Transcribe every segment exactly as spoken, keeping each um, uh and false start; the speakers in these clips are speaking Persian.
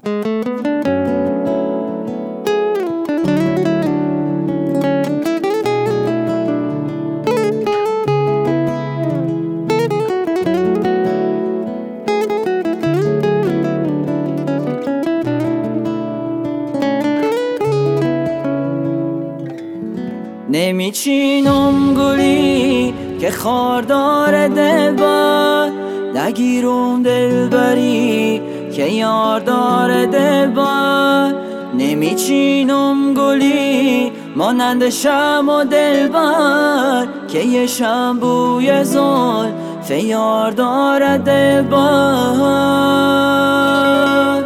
نمیچینم گلی که خاردار دلبر، نگیرم دلبری که یاردار دلبر. نمیچینم گلی مانند شمع و دلبر، که یه شم بوی زلف یاردار دلبر.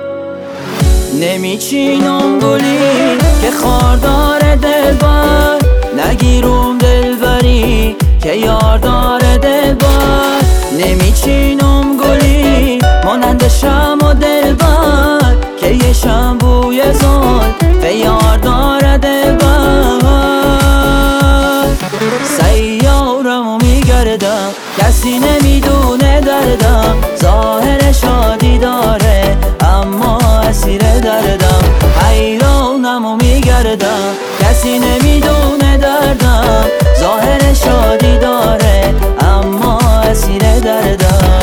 نمیچینم گلی که خاردار دلبر، نگیرم دلبری که یاردار دلبر. نمیچینم گلی مانند شمع و دلبر، که یه شم بوی زلف یاردار دلبر. سیارمو میگردم کسی نمیدونه دردم، ظاهر شادی داره اما اسیر دردم. حیرانمو میگردم کسی نمیدونه دردم، ظاهر شادی داره اما اسیر دردم.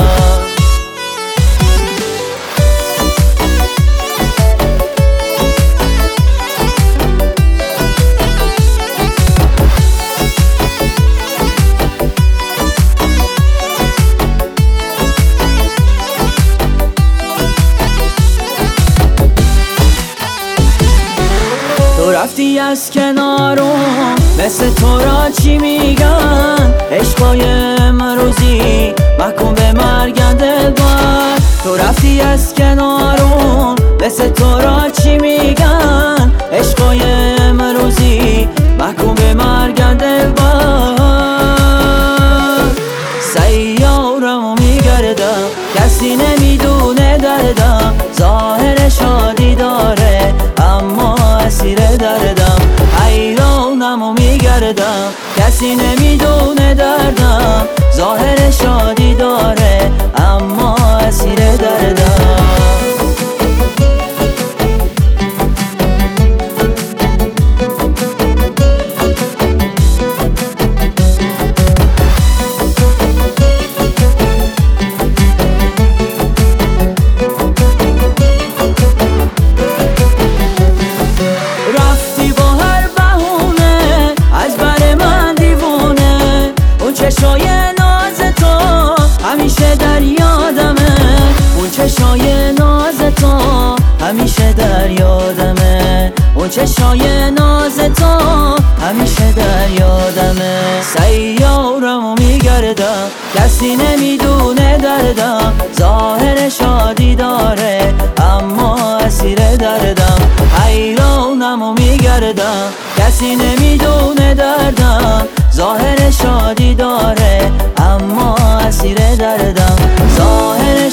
تو رفتی از کنارم، مثل تو را چی میگن؟ عشقای امروزی محکوم به مرگن دلبر. تو رفتی از کنارم، مثل تو را چی میگن؟ عشقای امروزی محکوم به مرگن دلبر. سیارمو میگردم کسی نمیدونه دردم، ظاهر شادی داره اما اسیر دردم. حیرانمو میگردم کسی نمیدونه دردم، ظاهر شادی داره اما اسیر دردم. چشای ناز تو همیشه در یادمه، اون چشای ناز تو همیشه در یادمه، اون چشای ناز تو همیشه در یادمه. سیارمو میگردم کسی نمیدونه دردم، ظاهر شادی داره اما اسیر دردم. حیرانمو میگردم کسی نمیدونه دردم، ظاهر شادی داره اما اسیر دردم. ظاهر